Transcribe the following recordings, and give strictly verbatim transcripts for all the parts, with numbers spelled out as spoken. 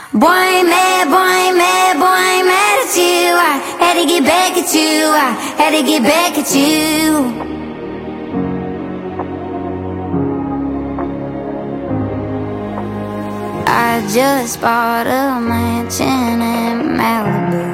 Boy, ain't mad, boy, ain't mad, boy, ain't mad at you. I had to get back at you, I had to get back at you. I just bought a mansion in Malibu.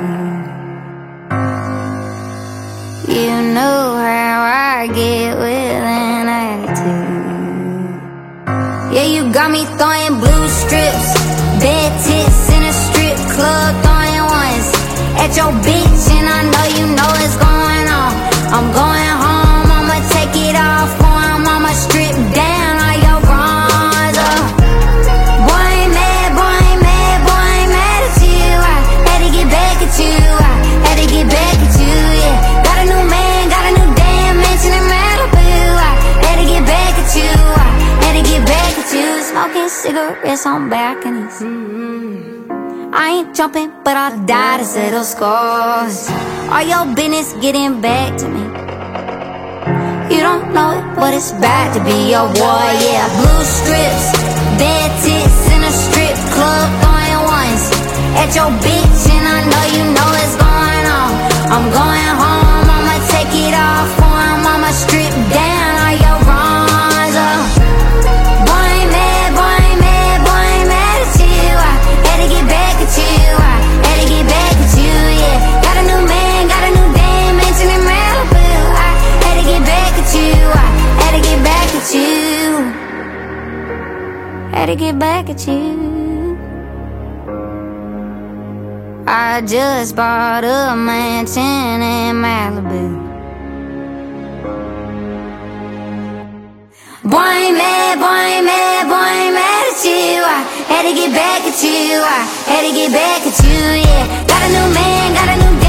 You know how I get with an attitude. Yeah, you got me throwing blue strips, bad tits in a strip club, throwing ones at your bitch, and I know you know what's going on. I'm going home, I'ma take it off for him, I'ma strip down all your bronze. uh. Boy, ain't mad, boy, ain't mad, boy, ain't mad at you. I had to get back at you, I had to get back at you, yeah. Got a new man, got a new damn mansion in Malibu. I had to get back at you, I had to get back at you. Smoking cigarettes on balconies. mm-hmm. I ain't jumping, but I'll die to settle scores. All your business getting back to me. You don't know it, but it's bad to be your boy, yeah. Blue strips, bad tits in a strip club, throwing ones at your bitch, and I know you know what's going on. I'm going home, I'ma take it off for him, I'ma strip down all your bronze. uh. Boy, ain't mad, boy, ain't mad, boy, ain't mad at you. I had to get back at you, I had to get back at you, yeah. Got a new man, got a new damn mansion in Malibu. I had to get back at you, I had to get back at you, had to get back at you. I just bought a mansion in Malibu. Boy, ain't mad, boy, ain't mad, boy, ain't mad at you. I had to get back at you, I had to get back at you, yeah. Got a new man, got a new